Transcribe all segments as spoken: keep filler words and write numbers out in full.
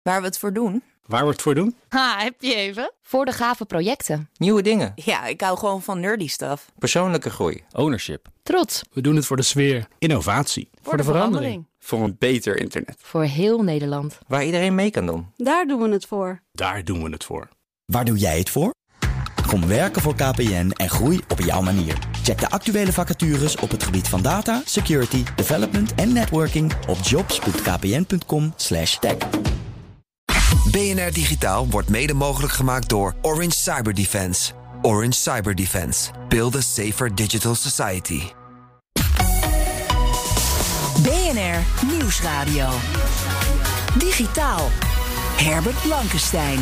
Waar we het voor doen? Waar we het voor doen? Ha, heb je even? Voor de gave projecten. Nieuwe dingen. Ja, ik hou gewoon van nerdy stuff. Persoonlijke groei. Ownership. Trots. We doen het voor de sfeer. Innovatie. Voor, voor de, de verandering. verandering. Voor een beter internet. Voor heel Nederland. Waar iedereen mee kan doen. Daar doen we het voor. Daar doen we het voor. Waar doe jij het voor? Kom werken voor K P N en groei op jouw manier. Check de actuele vacatures op het gebied van data, security, development en networking op jobs punt k p n punt com slash tech. B N R Digitaal wordt mede mogelijk gemaakt door Orange Cyber Defense. Orange Cyber Defense. Build a safer digital society. B N R Nieuwsradio. Digitaal. Herbert Blankenstein.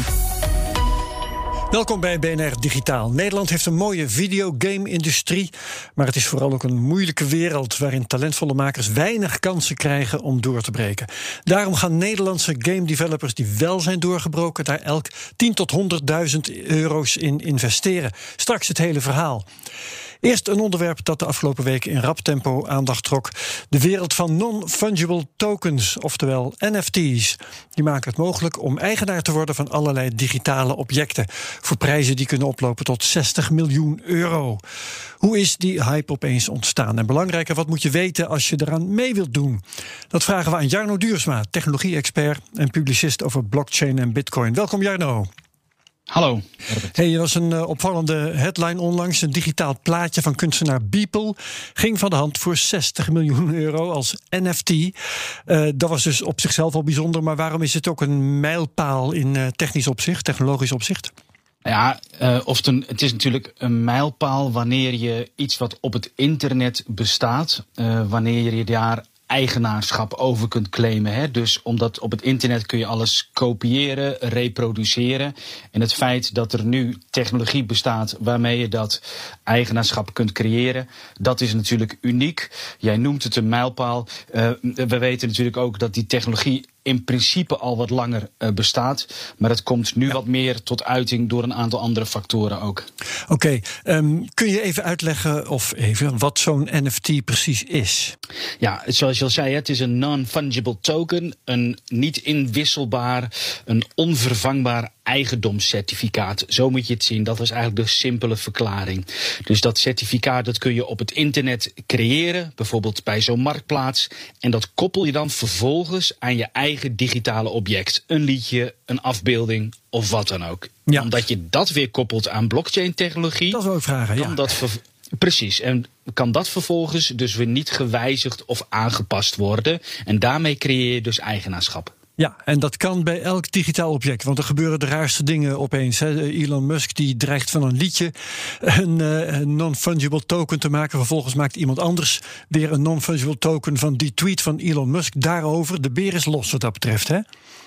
Welkom bij B N R Digitaal. Nederland heeft een mooie videogame-industrie, maar het is vooral ook een moeilijke wereld waarin talentvolle makers weinig kansen krijgen om door te breken. Daarom gaan Nederlandse game developers die wel zijn doorgebroken daar elk tien tot honderdduizend euro's in investeren. Straks het hele verhaal. Eerst een onderwerp dat de afgelopen weken in rap tempo aandacht trok. De wereld van non-fungible tokens, oftewel N F T's. Die maken het mogelijk om eigenaar te worden van allerlei digitale objecten. Voor prijzen die kunnen oplopen tot zestig miljoen euro. Hoe is die hype opeens ontstaan? En belangrijker, wat moet je weten als je eraan mee wilt doen? Dat vragen we aan Jarno Duursma, technologie-expert en publicist over blockchain en bitcoin. Welkom Jarno. Hallo. Hey, er was een uh, opvallende headline onlangs. Een digitaal plaatje van kunstenaar Beeple ging van de hand voor zestig miljoen euro als N F T. Uh, dat was dus op zichzelf al bijzonder. Maar waarom is het ook een mijlpaal in uh, technisch opzicht, technologisch opzicht? Ja, uh, of ten, het is natuurlijk een mijlpaal wanneer je iets wat op het internet bestaat, uh, wanneer je daar eigenaarschap over kunt claimen. Hè? Dus omdat op het internet kun je alles kopiëren, reproduceren. En het feit dat er nu technologie bestaat waarmee je dat eigenaarschap kunt creëren, dat is natuurlijk uniek. Jij noemt het een mijlpaal. Uh, we weten natuurlijk ook dat die technologie in principe al wat langer uh, bestaat. Maar het komt nu ja. wat meer tot uiting door een aantal andere factoren ook. Oké, okay, um, kun je even uitleggen of even wat zo'n N F T precies is? Ja, zoals je al zei, het is een non-fungible token. Een niet inwisselbaar, een onvervangbaar eigendomscertificaat. Zo moet je het zien. Dat was eigenlijk de simpele verklaring. Dus dat certificaat dat kun je op het internet creëren, bijvoorbeeld bij zo'n marktplaats. En dat koppel je dan vervolgens aan je eigen digitale object. Een liedje, een afbeelding of wat dan ook. Ja. Omdat je dat weer koppelt aan blockchain-technologie. Dat wil ik vragen, ja. Dat ver- Precies. En kan dat vervolgens dus weer niet gewijzigd of aangepast worden. En daarmee creëer je dus eigenaarschap. Ja, en dat kan bij elk digitaal object. Want er gebeuren de raarste dingen opeens. Hè. Elon Musk die dreigt van een liedje een, uh, een non-fungible token te maken. Vervolgens maakt iemand anders weer een non-fungible token van die tweet van Elon Musk daarover. De beer is los wat dat betreft, hè?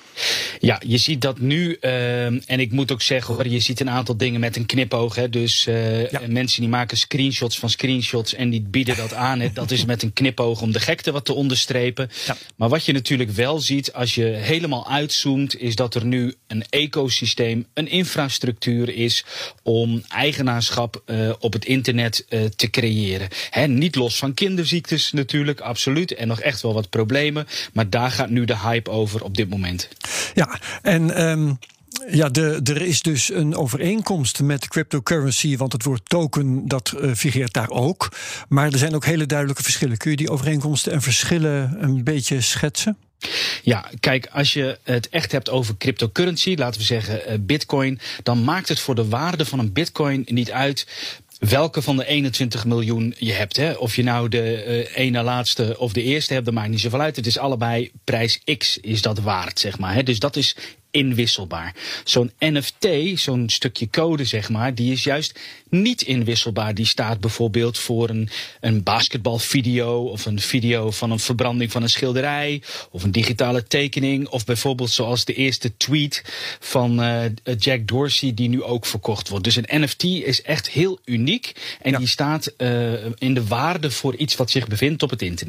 Ja, je ziet dat nu, uh, en ik moet ook zeggen, hoor, je ziet een aantal dingen met een knipoog. Hè, dus uh, ja. mensen die maken screenshots van screenshots en die bieden dat aan. Hè, dat is met een knipoog om de gekte wat te onderstrepen. Ja. Maar wat je natuurlijk wel ziet als je helemaal uitzoomt, is dat er nu een ecosysteem, een infrastructuur is om eigenaarschap uh, op het internet uh, te creëren. Hè, niet los van kinderziektes natuurlijk, absoluut. En nog echt wel wat problemen. Maar daar gaat nu de hype over op dit moment. Ja, en um, ja, de, er is dus een overeenkomst met cryptocurrency, want het woord token, dat uh, figureert daar ook. Maar er zijn ook hele duidelijke verschillen. Kun je die overeenkomsten en verschillen een beetje schetsen? Ja, kijk, als je het echt hebt over cryptocurrency, laten we zeggen uh, bitcoin, dan maakt het voor de waarde van een bitcoin niet uit welke van de eenentwintig miljoen je hebt. Hè? Of je nou de uh, ene laatste of de eerste hebt, dat maakt niet zoveel uit. Het is allebei prijs X is dat waard, zeg maar. Hè? Dus dat is inwisselbaar. Zo'n N F T, zo'n stukje code, zeg maar, die is juist niet inwisselbaar. Die staat bijvoorbeeld voor een, een basketbalvideo of een video van een verbranding van een schilderij of een digitale tekening of bijvoorbeeld zoals de eerste tweet van uh, Jack Dorsey die nu ook verkocht wordt. Dus een N F T is echt heel uniek en ja. die staat uh, in de waarde voor iets wat zich bevindt op het internet.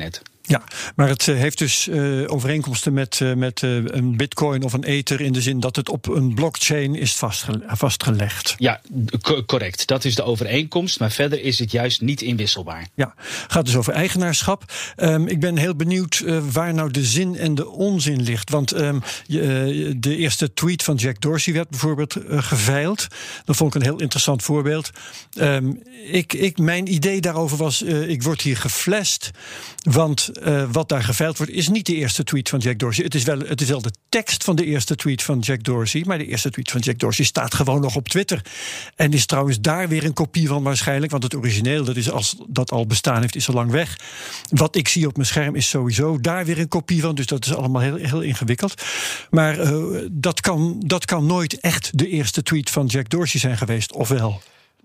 Ja, maar het uh, heeft dus uh, overeenkomsten met, uh, met uh, een bitcoin of een ether... in de zin dat het op een blockchain is vastge- vastgelegd. Ja, co- correct. Dat is de overeenkomst. Maar verder is het juist niet inwisselbaar. Ja, gaat dus over eigenaarschap. Um, ik ben heel benieuwd uh, waar nou de zin en de onzin ligt. Want um, uh, de eerste tweet van Jack Dorsey werd bijvoorbeeld uh, geveild. Dat vond ik een heel interessant voorbeeld. Um, ik, ik, mijn idee daarover was, uh, ik word hier geflasht. Want uh, wat daar geveild wordt is niet de eerste tweet van Jack Dorsey. Het is, wel, het is wel de tekst van de eerste tweet van Jack Dorsey. Maar de eerste tweet van Jack Dorsey staat gewoon nog op Twitter. En is trouwens daar weer een kopie van waarschijnlijk. Want het origineel, dat is als dat al bestaan heeft, is al lang weg. Wat ik zie op mijn scherm is sowieso daar weer een kopie van. Dus dat is allemaal heel, heel ingewikkeld. Maar uh, dat, kan, dat kan nooit echt de eerste tweet van Jack Dorsey zijn geweest, of wel?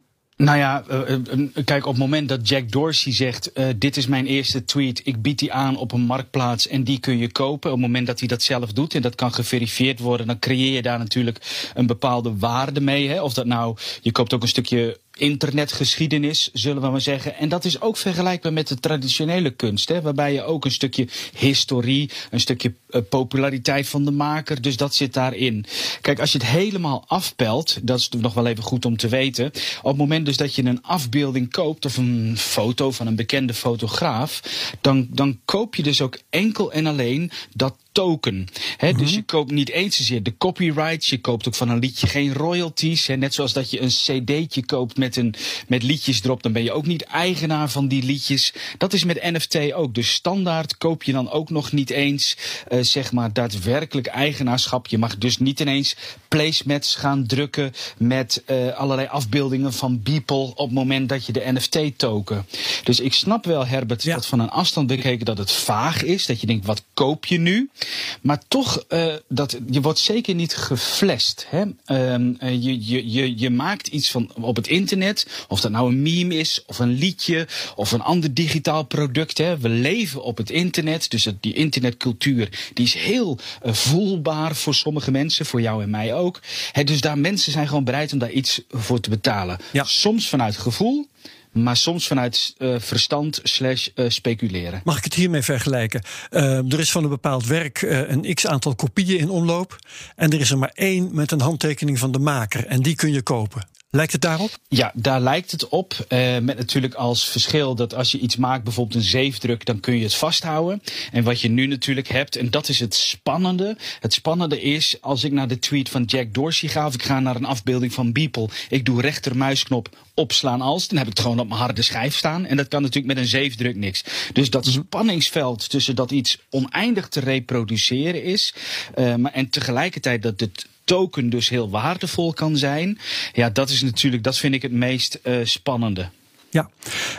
Nou ja, uh, uh, kijk, op het moment dat Jack Dorsey zegt... Uh, dit is mijn eerste tweet, ik bied die aan op een marktplaats... en die kun je kopen. Op het moment dat hij dat zelf doet en dat kan geverifieerd worden... dan creëer je daar natuurlijk een bepaalde waarde mee. Hè? Of dat nou, je koopt ook een stukje... internetgeschiedenis, zullen we maar zeggen. En dat is ook vergelijkbaar met de traditionele kunst, hè, waarbij je ook een stukje historie, een stukje uh, populariteit van de maker, dus dat zit daarin. Kijk, als je het helemaal afpelt, dat is nog wel even goed om te weten, op het moment dus dat je een afbeelding koopt of een foto van een bekende fotograaf, dan, dan koop je dus ook enkel en alleen dat token. He, mm-hmm. Dus je koopt niet eens zozeer de copyrights, je koopt ook van een liedje geen royalties. He, net zoals dat je een cd'tje koopt met, een, met liedjes erop, dan ben je ook niet eigenaar van die liedjes. Dat is met N F T ook. Dus standaard koop je dan ook nog niet eens uh, zeg maar daadwerkelijk eigenaarschap. Je mag dus niet ineens placemats gaan drukken met uh, allerlei afbeeldingen van Beeple op het moment dat je de N F T-token. Dus ik snap wel, Herbert, ja. dat van een afstand bekeken dat het vaag is. Dat je denkt, wat koop je nu? Maar toch, uh, dat, je wordt zeker niet geflasht. Hè? Um, uh, je, je, je, je maakt iets van op het internet, of dat nou een meme is, of een liedje, of een ander digitaal product. Hè? We leven op het internet, dus die internetcultuur die is heel uh, voelbaar voor sommige mensen, voor jou en mij ook. Hè? Dus daar mensen zijn gewoon bereid om daar iets voor te betalen. Ja. Soms vanuit gevoel, maar soms vanuit uh, verstand slash uh, speculeren. Mag ik het hiermee vergelijken? Uh, er is van een bepaald werk uh, een x-aantal kopieën in omloop. En er is er maar één met een handtekening van de maker. En die kun je kopen. Lijkt het daarop? Ja, daar lijkt het op. Uh, met natuurlijk als verschil dat als je iets maakt, bijvoorbeeld een zeefdruk, dan kun je het vasthouden. En wat je nu natuurlijk hebt, en dat is het spannende. Het spannende is, als ik naar de tweet van Jack Dorsey ga, of ik ga naar een afbeelding van Beeple, ik doe rechtermuisknop opslaan als, dan heb ik het gewoon op mijn harde schijf staan. En dat kan natuurlijk met een zeefdruk niks. Dus dat mm-hmm. spanningsveld tussen dat iets oneindig te reproduceren is, uh, maar en tegelijkertijd dat het token dus heel waardevol kan zijn. Ja, dat is natuurlijk, dat vind ik het meest uh, spannende. Ja,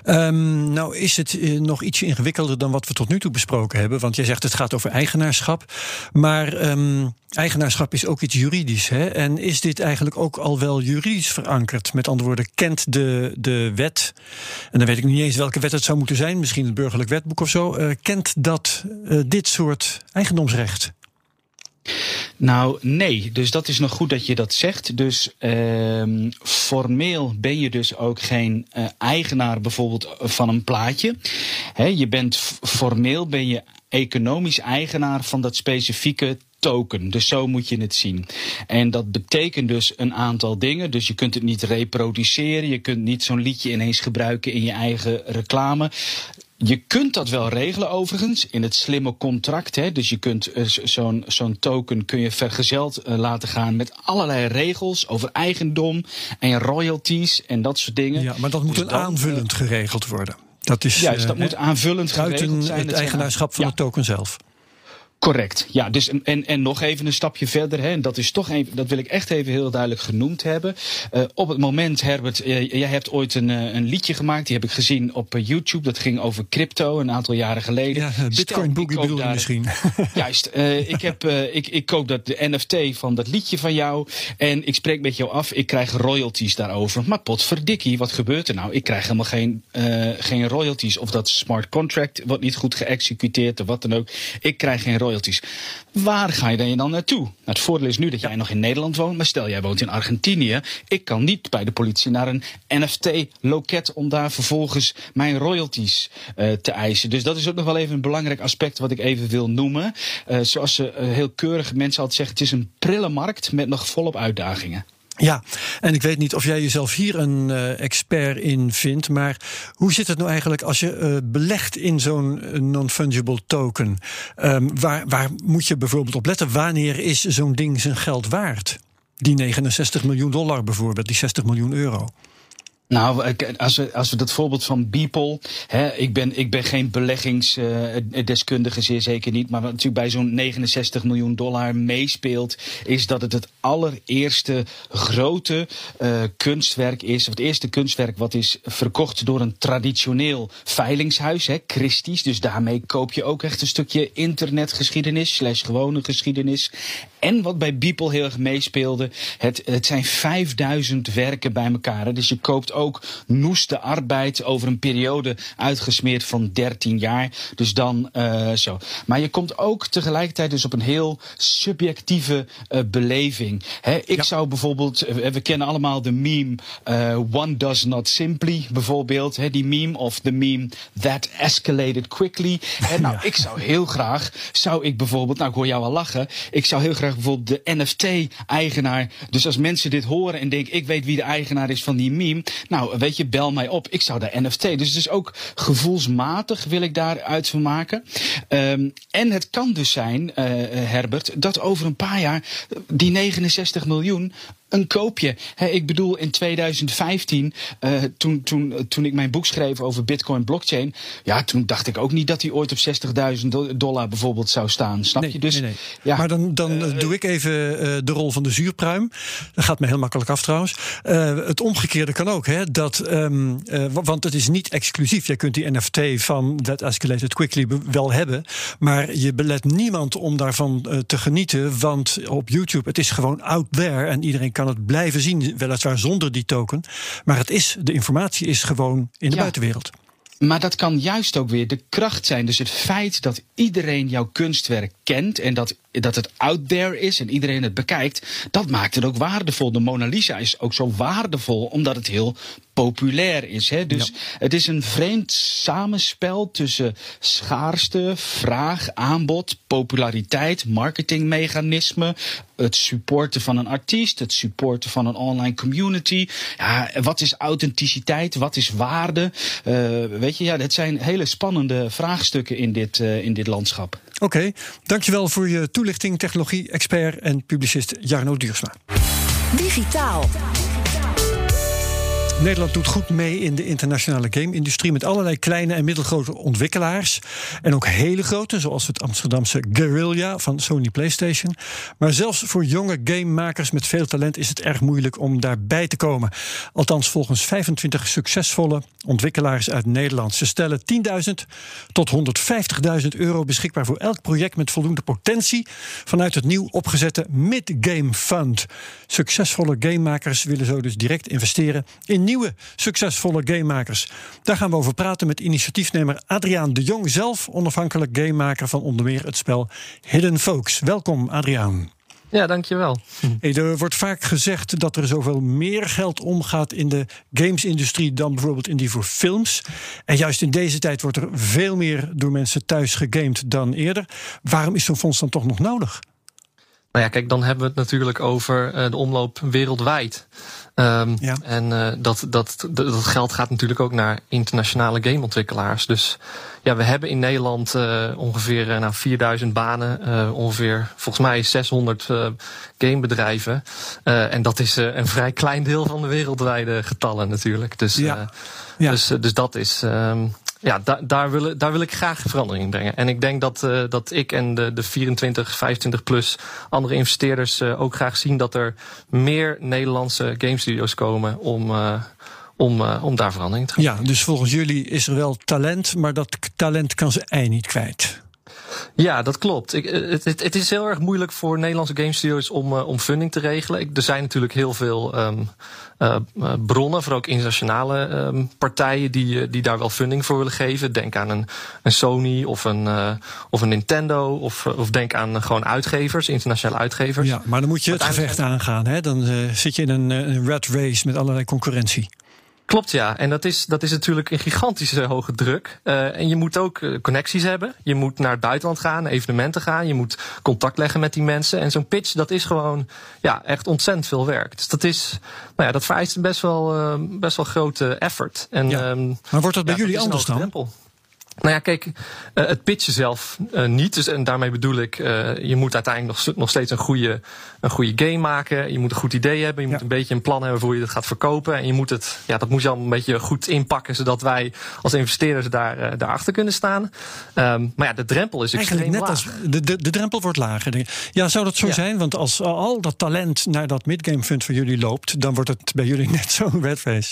um, nou is het uh, nog ietsje ingewikkelder dan wat we tot nu toe besproken hebben. Want jij zegt het gaat over eigenaarschap. Maar um, eigenaarschap is ook iets juridisch. Hè? En is dit eigenlijk ook al wel juridisch verankerd? Met andere woorden, kent de, de wet, en dan weet ik niet eens welke wet het zou moeten zijn, misschien het burgerlijk wetboek of zo, uh, kent dat uh, dit soort eigendomsrecht? Nou, nee. Dus dat is nog goed dat je dat zegt. Dus uh, formeel ben je dus ook geen uh, eigenaar bijvoorbeeld van een plaatje. He, je bent formeel ben je economisch eigenaar van dat specifieke token. Dus zo moet je het zien. En dat betekent dus een aantal dingen. Dus je kunt het niet reproduceren. Je kunt niet zo'n liedje ineens gebruiken in je eigen reclame. Je kunt dat wel regelen overigens in het slimme contract. Hè? Dus je kunt uh, zo'n, zo'n token kun je vergezeld uh, laten gaan met allerlei regels over eigendom en royalties en dat soort dingen. Ja, maar dat moet dus een dan, aanvullend uh, geregeld worden. Dat is, juist, dat uh, moet aanvullend geregeld zijn. Het eigenaarschap van ja. de token zelf. Correct, ja. Dus en, en nog even een stapje verder, hè, en dat is toch even, dat wil ik echt even heel duidelijk genoemd hebben. Uh, op het moment, Herbert, uh, jij hebt ooit een, uh, een liedje gemaakt, die heb ik gezien op uh, YouTube. Dat ging over crypto een aantal jaren geleden. Ja, Bitcoin Boogie bedoel je misschien. Juist, uh, ik, heb, uh, ik, ik koop dat de N F T van dat liedje van jou en ik spreek met jou af, ik krijg royalties daarover. Maar potverdikkie, wat gebeurt er nou? Ik krijg helemaal geen, uh, geen royalties. Of dat smart contract wordt niet goed geëxecuteerd of wat dan ook. Ik krijg geen royalties. royalties. Waar ga je dan, je dan naartoe? Nou, het voordeel is nu dat jij nog in Nederland woont, maar stel jij woont in Argentinië. Ik kan niet bij de politie naar een N F T-loket om daar vervolgens mijn royalties uh, te eisen. Dus dat is ook nog wel even een belangrijk aspect wat ik even wil noemen. Uh, zoals ze uh, heel keurige mensen altijd zeggen, het is een prille markt met nog volop uitdagingen. Ja, en ik weet niet of jij jezelf hier een uh, expert in vindt, maar hoe zit het nou eigenlijk als je uh, belegt in zo'n uh, non-fungible token? Um, waar, waar moet je bijvoorbeeld op letten? Wanneer is zo'n ding zijn geld waard? Die negenenzestig miljoen dollar bijvoorbeeld, die zestig miljoen euro. Nou, als we, als we dat voorbeeld van Beeple, hè, ik ben, ik ben geen beleggingsdeskundige, uh, zeer zeker niet, maar wat natuurlijk bij zo'n negenenzestig miljoen dollar meespeelt, is dat het het allereerste grote uh, kunstwerk is, of het eerste kunstwerk wat is verkocht door een traditioneel veilingshuis, hè, Christie's. Dus daarmee koop je ook echt een stukje internetgeschiedenis, slash gewone geschiedenis. En wat bij Beeple heel erg meespeelde, het, het zijn vijfduizend werken bij elkaar. Hè. Dus je koopt ook noeste arbeid over een periode uitgesmeerd van dertien jaar. Dus dan uh, zo. Maar je komt ook tegelijkertijd dus op een heel subjectieve uh, beleving. Hè, ik ja. zou bijvoorbeeld, we kennen allemaal de meme uh, One Does Not Simply bijvoorbeeld. Hè, die meme of de meme That Escalated Quickly. Hè, nou, ja. ik zou heel graag, zou ik bijvoorbeeld, nou ik hoor jou al lachen, ik zou heel graag bijvoorbeeld de N F T-eigenaar. Dus als mensen dit horen en denken, ik weet wie de eigenaar is van die meme. Nou, weet je, bel mij op. Ik zou de N F T. Dus het is ook gevoelsmatig wil ik daaruit van maken. Um, en het kan dus zijn, uh, Herbert, dat over een paar jaar die negenenzestig miljoen een koopje. He, ik bedoel, in tweeduizend vijftien, uh, toen, toen, toen ik mijn boek schreef over Bitcoin blockchain, ja, toen dacht ik ook niet dat die ooit op zestigduizend dollar bijvoorbeeld zou staan. Snap nee, je? Dus, nee, nee. Ja, maar dan, dan uh, doe ik even uh, de rol van de zuurpruim. Dat gaat me heel makkelijk af trouwens. Uh, het omgekeerde kan ook, hè? Dat, um, uh, want het is niet exclusief. Jij kunt die N F T van That Escalated Quickly wel hebben, maar je belet niemand om daarvan uh, te genieten, want op YouTube, het is gewoon out there en iedereen kan het blijven zien, weliswaar zonder die token. Maar het is, de informatie is gewoon in de ja. buitenwereld. Maar dat kan juist ook weer de kracht zijn. Dus het feit dat iedereen jouw kunstwerk kent en dat, dat het out there is en iedereen het bekijkt, dat maakt het ook waardevol. De Mona Lisa is ook zo waardevol omdat het heel populair is. Hè? Dus ja. het is een vreemd samenspel tussen schaarste, vraag, aanbod, populariteit, marketingmechanisme, het supporten van een artiest, het supporten van een online community. Ja, wat is authenticiteit? Wat is waarde? Uh, weet je, ja, het zijn hele spannende vraagstukken in dit, uh, in dit landschap. Oké, okay, dankjewel voor je toelichting, technologie-expert en publicist Jarno Duursma. Digitaal. Nederland doet goed mee in de internationale game-industrie met allerlei kleine en middelgrote ontwikkelaars. En ook hele grote, zoals het Amsterdamse Guerrilla van Sony PlayStation. Maar zelfs voor jonge gamemakers met veel talent is het erg moeilijk om daarbij te komen. Althans volgens vijfentwintig succesvolle ontwikkelaars uit Nederland. Ze stellen tienduizend tot honderdvijftigduizend euro beschikbaar voor elk project met voldoende potentie vanuit het nieuw opgezette Mid-Game Fund. Succesvolle gamemakers willen zo dus direct investeren in nieuwe succesvolle gamemakers. Daar gaan we over praten met initiatiefnemer Adriaan de Jong, zelf onafhankelijk gamemaker van onder meer het spel Hidden Folks. Welkom, Adriaan. Ja, dankjewel. Hey, er wordt vaak gezegd dat er zoveel meer geld omgaat in de gamesindustrie dan bijvoorbeeld in die voor films. En juist in deze tijd wordt er veel meer door mensen thuis gegamed dan eerder. Waarom is zo'n fonds dan toch nog nodig? Nou ja, kijk, dan hebben we het natuurlijk over uh, de omloop wereldwijd. Um, ja. En uh, dat, dat, dat geld gaat natuurlijk ook naar internationale gameontwikkelaars. Dus ja, we hebben in Nederland uh, ongeveer uh, nou, vierduizend banen, uh, ongeveer volgens mij zeshonderd uh, gamebedrijven. Uh, en dat is uh, een vrij klein deel van de wereldwijde getallen natuurlijk. Dus, ja. Uh, ja. dus, uh, dus dat is... Um, Ja, da- daar, wil, daar wil ik graag verandering in brengen. En ik denk dat, uh, dat ik en de, de vierentwintig, vijfentwintig plus andere investeerders uh, ook graag zien dat er meer Nederlandse gamestudio's komen om, uh, om, uh, om daar verandering te gaan Ja, dus volgens jullie is er wel talent, maar dat talent kan ze ei niet kwijt. Ja, dat klopt. Ik, het, het, het is heel erg moeilijk voor Nederlandse game studios om, uh, om funding te regelen. Ik, er zijn natuurlijk heel veel um, uh, uh, bronnen, vooral ook internationale um, partijen die, die daar wel funding voor willen geven. Denk aan een, een Sony of een, uh, of een Nintendo of, of denk aan uh, gewoon uitgevers, internationale uitgevers. Ja, maar dan moet je het gevecht aangaan. Hè? Dan uh, zit je in een, een rat race met allerlei concurrentie. Klopt, ja. En dat is, dat is natuurlijk een gigantische hoge druk. Uh, en je moet ook uh, connecties hebben. Je moet naar het buitenland gaan, evenementen gaan. Je moet contact leggen met die mensen. En zo'n pitch, dat is gewoon ja, echt ontzettend veel werk. Dus dat is, nou ja, dat vereist een best wel, uh, best wel grote effort. En, ja. um, maar wordt dat bij ja, jullie dat anders dan? Drempel. Nou ja, kijk, uh, het pitchen zelf uh, niet. Dus, en daarmee bedoel ik, uh, je moet uiteindelijk nog, nog steeds een goede, een goede game maken. Je moet een goed idee hebben. Je ja. moet een beetje een plan hebben voor hoe je dat gaat verkopen. En je moet het, ja, dat moet je allemaal een beetje goed inpakken, zodat wij als investeerders daar, uh, daarachter kunnen staan. Um, maar ja, de drempel is Eigenlijk extreem net laag. als de, de, de drempel wordt lager. Ja, zou dat zo ja. zijn? Want als al dat talent naar dat midgame fund van jullie loopt, dan wordt het bij jullie net zo'n red race.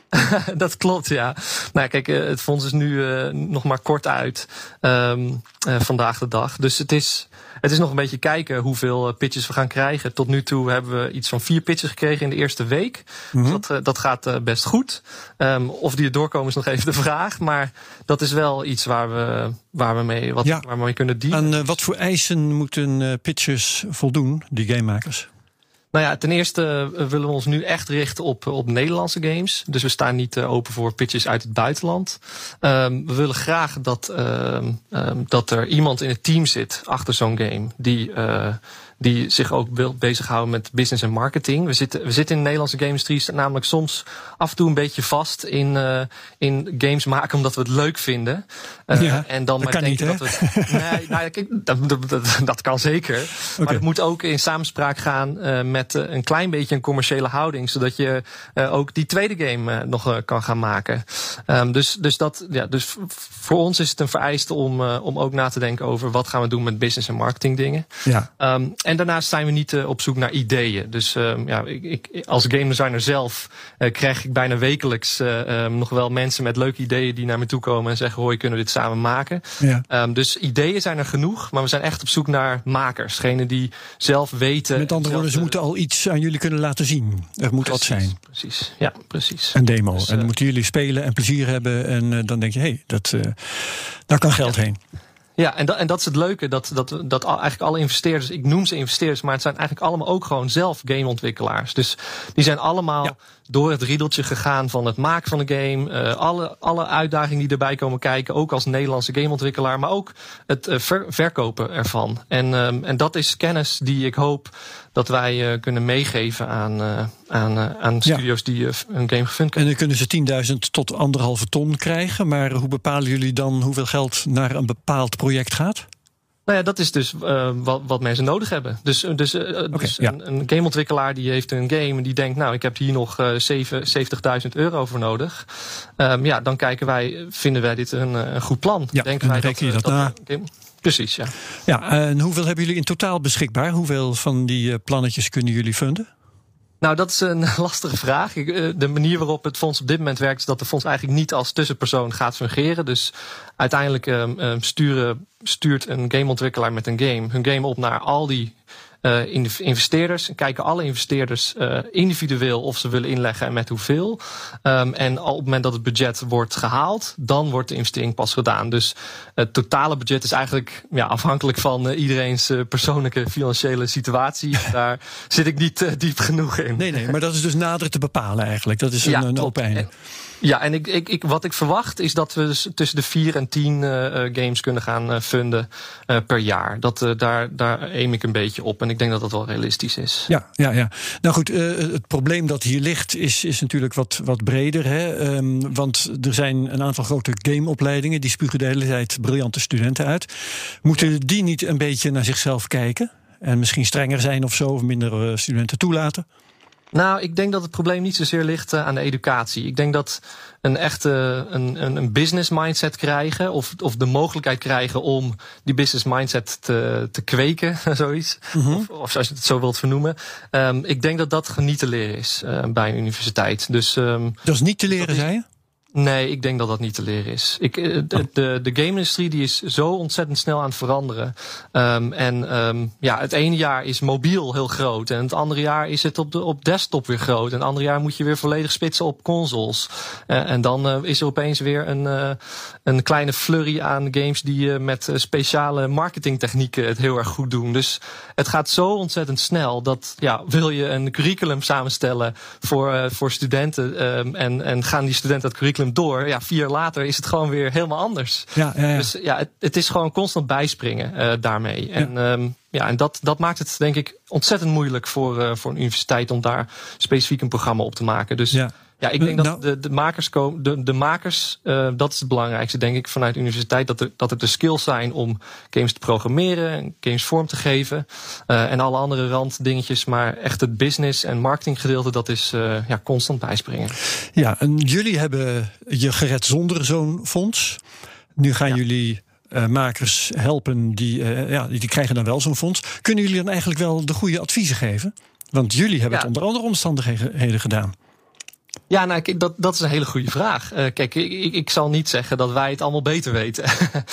Dat klopt, ja. Nou, kijk, het fonds is nu uh, nog maar kort uit um, uh, vandaag de dag. Dus het is, het is nog een beetje kijken hoeveel pitches we gaan krijgen. Tot nu toe hebben we iets van vier pitches gekregen in de eerste week. Mm-hmm. Dus dat, uh, dat gaat uh, best goed. Um, of die er doorkomen is nog even de vraag. Maar dat is wel iets waar we, waar we, mee, wat, ja. waar we mee kunnen dealen. Aan uh, wat voor eisen moeten uh, pitches voldoen, die gamemakers? Nou ja, ten eerste willen we ons nu echt richten op, op Nederlandse games. Dus we staan niet uh, open voor pitches uit het buitenland. Um, we willen graag dat, um, um, dat er iemand in het team zit achter zo'n game die, uh, die zich ook wil bezighouden met business en marketing. We zitten, we zitten in de Nederlandse game-industrie namelijk soms af en toe een beetje vast in, uh, in games maken omdat we het leuk vinden. Uh, ja, en dan dat maar kan denken niet, dat we. Nee, nou, kijk, dat, dat, dat, dat kan zeker. Okay. Maar het moet ook in samenspraak gaan uh, met uh, een klein beetje een commerciële houding, zodat je uh, ook die tweede game uh, nog uh, kan gaan maken. Um, dus, dus, dat, ja, dus voor ons is het een vereiste om, uh, om ook na te denken over wat gaan we doen met business en marketing dingen. Ja. Um, en daarnaast zijn we niet uh, op zoek naar ideeën. Dus um, ja, ik, ik, als game designer zelf uh, krijg ik bijna wekelijks uh, um, nog wel mensen met leuke ideeën die naar me toe komen en zeggen, hoi, kunnen we dit samen maken? Ja. Um, dus ideeën zijn er genoeg, maar we zijn echt op zoek naar makers. Degenen die zelf weten. Met andere woorden, ze moeten al iets aan jullie kunnen laten zien. Er moet wat zijn. Precies, ja, precies. Een demo. Dus, uh, en dan moeten jullie spelen en plezier hebben. En uh, dan denk je, hé, hey, dat, uh, daar kan geld ja. heen. Ja, en dat, en dat is het leuke, dat, dat, dat eigenlijk alle investeerders, ik noem ze investeerders, maar het zijn eigenlijk allemaal ook gewoon zelf gameontwikkelaars. Dus die zijn allemaal ja. door het riedeltje gegaan van het maken van de game, uh, alle, alle uitdagingen die erbij komen kijken, ook als Nederlandse gameontwikkelaar, maar ook het uh, ver, verkopen ervan. En, um, en dat is kennis die ik hoop dat wij uh, kunnen meegeven aan, uh, aan, uh, aan studio's ja. die uh, een game gefund krijgen. En dan kunnen ze tienduizend tot anderhalve ton krijgen, maar hoe bepalen jullie dan hoeveel geld naar een bepaald project gaat? Nou ja, dat is dus uh, wat, wat mensen nodig hebben. Dus, dus, uh, okay, dus ja. een, een gameontwikkelaar die heeft een game en die denkt, nou, ik heb hier nog uh, zeventigduizend euro voor nodig. Um, ja, dan kijken wij, vinden wij dit een, een goed plan. Ja, Denken en dan wij reken je dat, dat, na. dat Precies, ja. Ja, en hoeveel hebben jullie in totaal beschikbaar? Hoeveel van die plannetjes kunnen jullie funden? Nou, dat is een lastige vraag. De manier waarop het fonds op dit moment werkt is dat de fonds eigenlijk niet als tussenpersoon gaat fungeren. Dus uiteindelijk uh, sturen, stuurt een gameontwikkelaar met een game hun game op naar al die uh, investeerders. En kijken alle investeerders uh, individueel of ze willen inleggen en met hoeveel. Um, en op het moment dat het budget wordt gehaald, dan wordt de investering pas gedaan. Dus het totale budget is eigenlijk ja, afhankelijk van uh, iedereen's uh, persoonlijke financiële situatie. Daar zit ik niet uh, diep genoeg in. Nee, nee, maar dat is dus nader te bepalen eigenlijk. Dat is een, ja, een open einde. Ja, en ik, ik, ik, wat ik verwacht is dat we dus tussen de vier en tien uh, games kunnen gaan uh, funden uh, per jaar. Dat, uh, daar, daar aim ik een beetje op en ik denk dat dat wel realistisch is. Ja, ja, ja. Nou goed, uh, het probleem dat hier ligt is, is natuurlijk wat, wat breder. Hè? Um, want er zijn een aantal grote gameopleidingen, die spugen de hele tijd briljante studenten uit. Moeten die niet een beetje naar zichzelf kijken? En misschien strenger zijn of zo, of minder uh, studenten toelaten? Nou, ik denk dat het probleem niet zozeer ligt uh, aan de educatie. Ik denk dat een echte een, een, een business mindset krijgen, of, of de mogelijkheid krijgen om die business mindset te, te kweken, zoiets. Mm-hmm. Of, of als je het zo wilt vernoemen. Um, ik denk dat dat niet te leren is uh, bij een universiteit. Dus, um, dat is niet te leren, is, zei je? Nee, ik denk dat dat niet te leren is. Ik, de, de, de game-industrie die is zo ontzettend snel aan het veranderen. Um, en um, ja, het ene jaar is mobiel heel groot. En het andere jaar is het op, de, op desktop weer groot. En het andere jaar moet je weer volledig spitsen op consoles. Uh, en dan uh, is er opeens weer een, uh, een kleine flurry aan games die uh, met uh, speciale marketingtechnieken het heel erg goed doen. Dus het gaat zo ontzettend snel dat ja, wil je een curriculum samenstellen voor, uh, voor studenten um, en, en gaan die studenten dat curriculum door. Ja, vier jaar later is het gewoon weer helemaal anders. Ja, ja, ja. Dus ja, het, het is gewoon constant bijspringen uh, daarmee. Ja. En, um, ja, en dat, dat maakt het denk ik ontzettend moeilijk voor, uh, voor een universiteit om daar specifiek een programma op te maken. Dus ja. Ja, ik denk dat nou, de, de makers komen, de, de makers, uh, dat is het belangrijkste, denk ik, vanuit de universiteit. Dat er, dat er de skills zijn om games te programmeren en games vorm te geven. Uh, en alle andere randdingetjes. Maar echt het business en marketinggedeelte, dat is uh, ja, constant bijspringen. Ja, en jullie hebben je gered zonder zo'n fonds. Nu gaan ja. jullie uh, makers helpen, die, uh, ja, die krijgen dan wel zo'n fonds. Kunnen jullie dan eigenlijk wel de goede adviezen geven? Want jullie hebben ja. het onder andere omstandigheden gedaan. Ja, nou, kijk, dat, dat is een hele goede vraag. Uh, kijk, ik, ik zal niet zeggen dat wij het allemaal beter weten.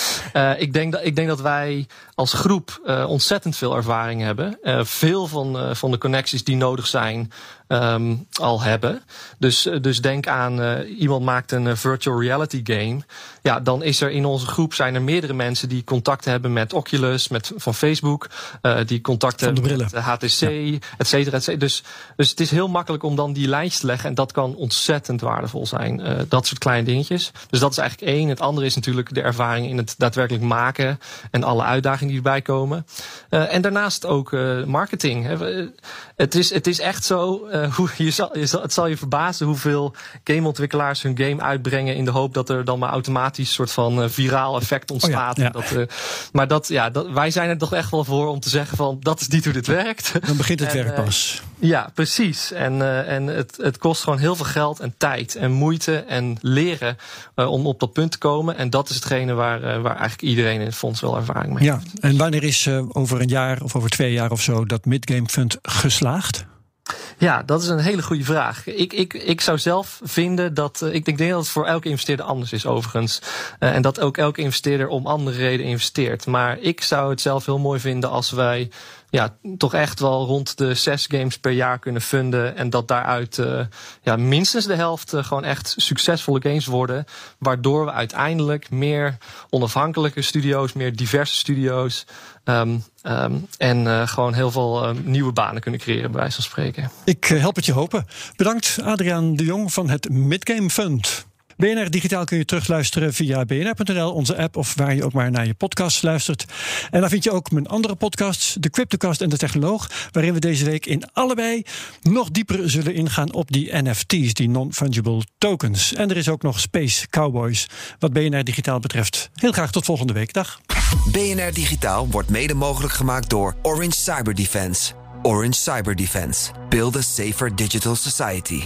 uh, ik, denk dat, ik denk dat wij als groep uh, ontzettend veel ervaring hebben. Uh, veel van, uh, van de connecties die nodig zijn um, al hebben. Dus, uh, dus denk aan uh, iemand maakt een uh, virtual reality game. Ja, dan is er in onze groep zijn er meerdere mensen die contacten hebben met Oculus, met van Facebook, uh, die contacten hebben met H T C, ja. et cetera, et cetera. Dus, dus het is heel makkelijk om dan die lijntjes te leggen en dat kan ontzettend waardevol zijn. Uh, dat soort kleine dingetjes. Dus dat is eigenlijk één. Het andere is natuurlijk de ervaring in het daadwerkelijk maken en alle uitdagingen die erbij komen. Uh, en daarnaast ook uh, marketing. Hè. Het is, het is echt zo, uh, hoe, je zal, je zal, het zal je verbazen hoeveel gameontwikkelaars hun game uitbrengen in de hoop dat er dan maar automatisch een soort van uh, viraal effect ontstaat. Oh ja, ja. Dat, uh, maar dat, ja, dat, wij zijn er toch echt wel voor om te zeggen van dat is niet hoe dit werkt. Dan begint het en, werk pas. Uh, ja, precies. En, uh, en het, het kost gewoon heel veel geld en tijd en moeite en leren uh, om op dat punt te komen. En dat is hetgene waar, uh, waar eigenlijk iedereen in het fonds wel ervaring mee heeft. Ja, en wanneer is uh, over een jaar of over twee jaar of zo dat Midgame Fund geslaagd? Ja, dat is een hele goede vraag. Ik, ik, ik zou zelf vinden dat... Uh, ik denk dat het voor elke investeerder anders is overigens. Uh, en dat ook elke investeerder om andere redenen investeert. Maar ik zou het zelf heel mooi vinden als wij ja, toch echt wel rond de zes games per jaar kunnen funden. En dat daaruit uh, ja, minstens de helft uh, gewoon echt succesvolle games worden. Waardoor we uiteindelijk meer onafhankelijke studio's, meer diverse studio's Um, um, en uh, gewoon heel veel um, nieuwe banen kunnen creëren, bij wijze van spreken. Ik uh, help het je hopen. Bedankt, Adriaan de Jong van het Midgame Fund. B N R Digitaal kun je terugluisteren via b n r punt n l, onze app, of waar je ook maar naar je podcasts luistert. En daar vind je ook mijn andere podcasts, de Cryptocast en de Technoloog, waarin we deze week in allebei nog dieper zullen ingaan op die N F T's, die non-fungible tokens. En er is ook nog Space Cowboys, wat B N R Digitaal betreft. Heel graag tot volgende week. Dag. B N R Digitaal wordt mede mogelijk gemaakt door Orange Cyber Defense. Orange Cyber Defense. Build a safer digital society.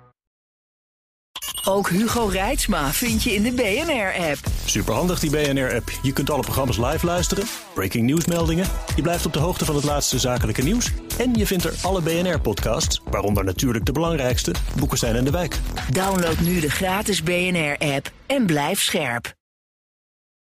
Ook Hugo Reitsma vind je in de B N R-app. Superhandig die B N R-app. Je kunt alle programma's live luisteren, breaking nieuwsmeldingen, je blijft op de hoogte van het laatste zakelijke nieuws en je vindt er alle B N R-podcasts, waaronder natuurlijk de belangrijkste, Boekestein en de Wijk. Download nu de gratis B N R-app en blijf scherp.